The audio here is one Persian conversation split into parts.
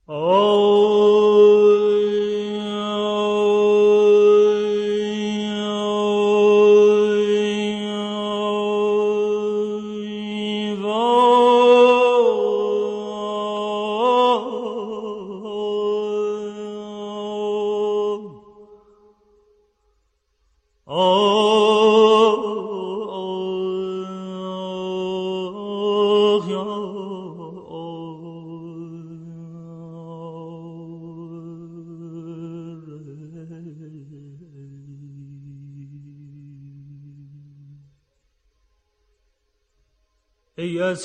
ای از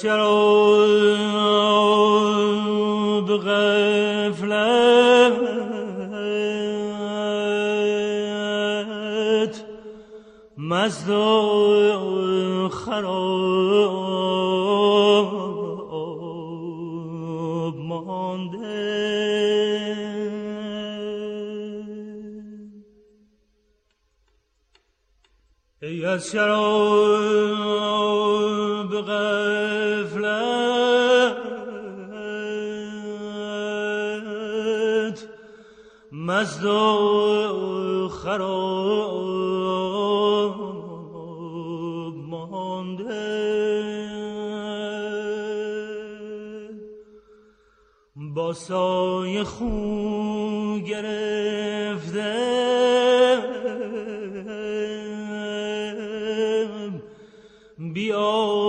شراب غفلت مست و خراب مانده، ای از شراب غفلت مست و خراب مانده، با سایه خو گرفته بیا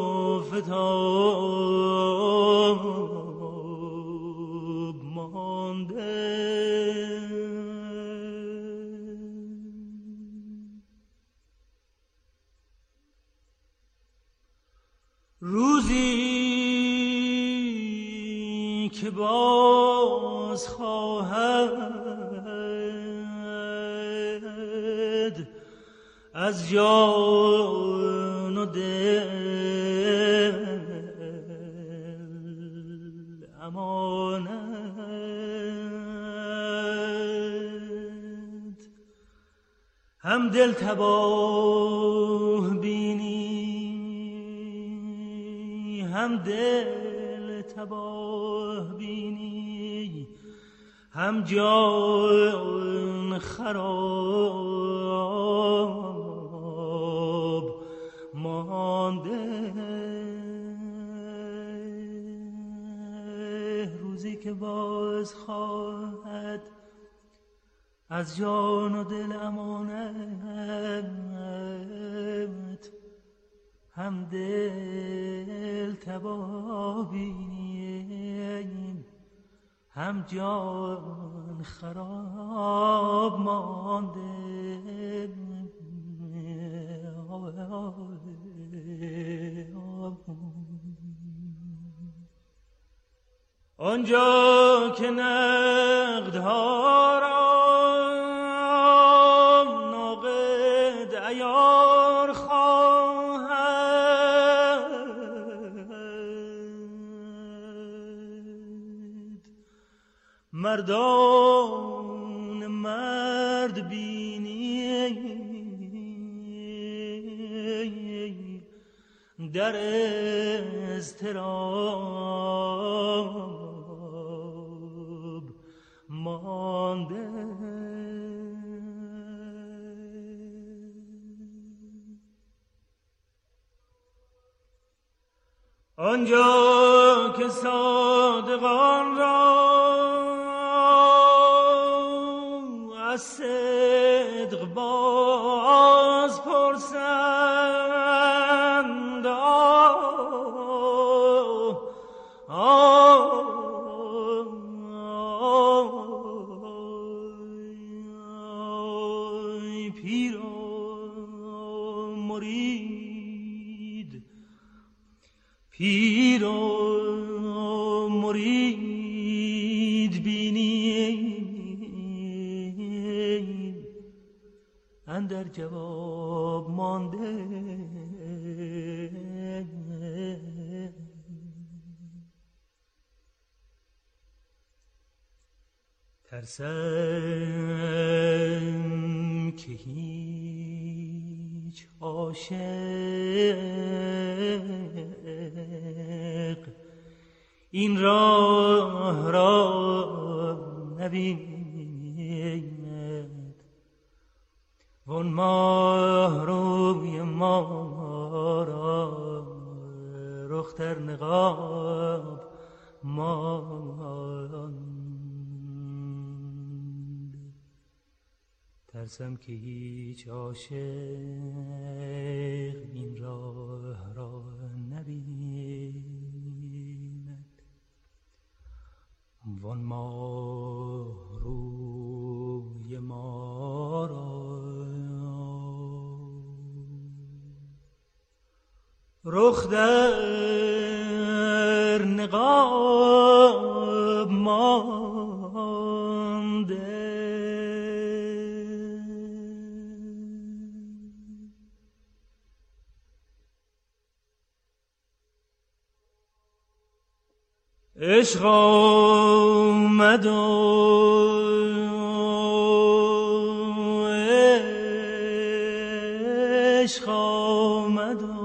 فتاب مانده، روزی که باز خواهد از جان و دل امانت، هم دل تباه بینی هم دل تباه بینی، هم جان خراب مانده، روزی که باز خواهد از جان و دل امانت، هم دل تباه بینی هم جان خراب مانده. آنجا که نقدها را ناقد عیار خواهد، مردان مرد بینی در اضطراب مانده، آنجا که صادقان را از صدق باز پرسند، پیر و مرید، پیر و مرید بینی اندر جواب مانده، ترسم که هیچ عاشق این راه را نبیند وان ماه روی ما را رخ در نقاب ماند. ترسم که هیچ عاشق این راه را نبیند وان ماه روی ما را رخ در نقاب مانده. عشق آمد و عشق آمد و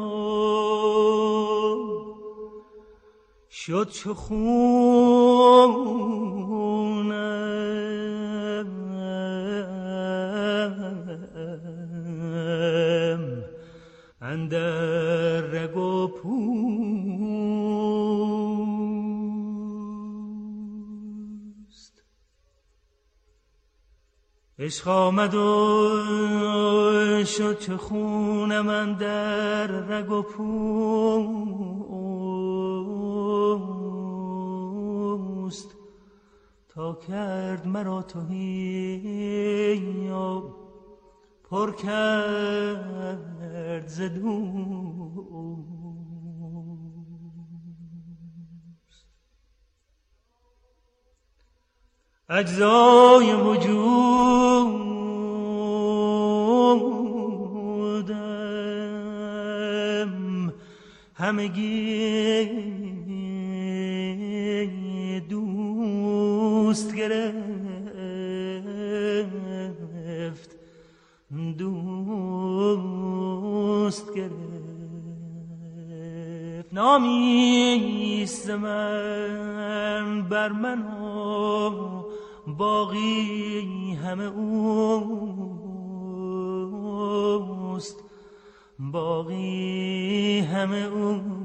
شد چو خونم اندر رگ و پوست. عشق آمد و شد چو خونم اندر رگ و پوست تا کرد مرا تهی و پر کرد ز دوست. اجزای وجودم همگی دوست گرفت دوست گرفت. نامیست من بر من و باقی همه اوست باقی همه اوست.